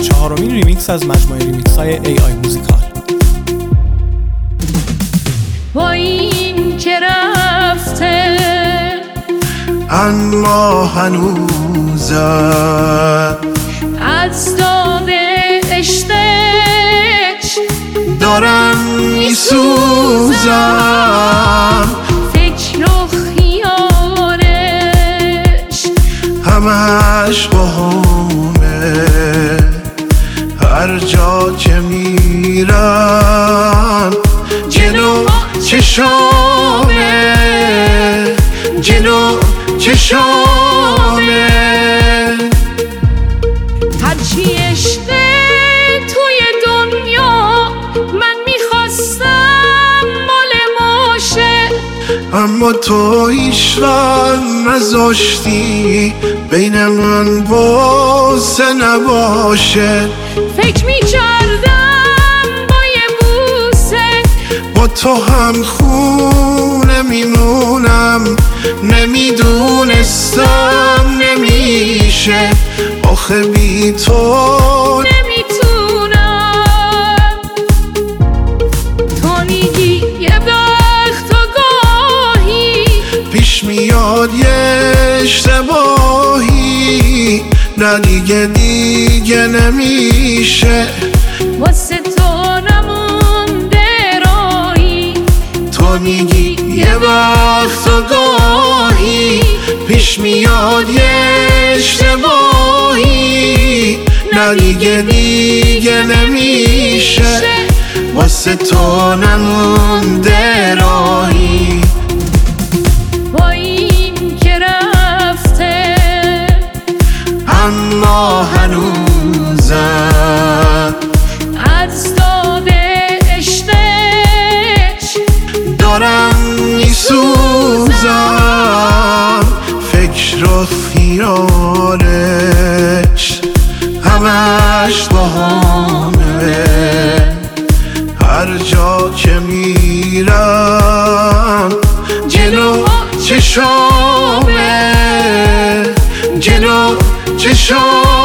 4مین ریمیکس از مجموعه ریمیکس های AI موزیکال. با این که رفته اما هنوزم از داغ عشقش دارم میسوزم، فکر و خیالش همش باهمه. هر جا که میرم جلو چشامه، جلو چشامه. هرچی عشقه توی دنیا من میخواستم مال ماشه، اما تو هیچ وقت نذاشتی بین من واسه نباشه. فکر میکردم با یه بوسه با تو هم خونه میمونم، نمیدونستم نمیشه، آخه بی تو نمیتونم. تو میگی یه وقت و گاهی پیش میاد یه اشتباهی، نه دیگه نمیشه، واسه تو نمونده راهی. تو میگی یه وقت و گاهی پیش میاد یه اشتباهی، نه دیگه نمیشه، واسه تو نمونده راهی. با این که رفته اما هنوزم از داغ عشقش دارم میسوزم، فکر و خیالش همش باهمه. هر جا که میرم جلو چشامه، جلو چشامه.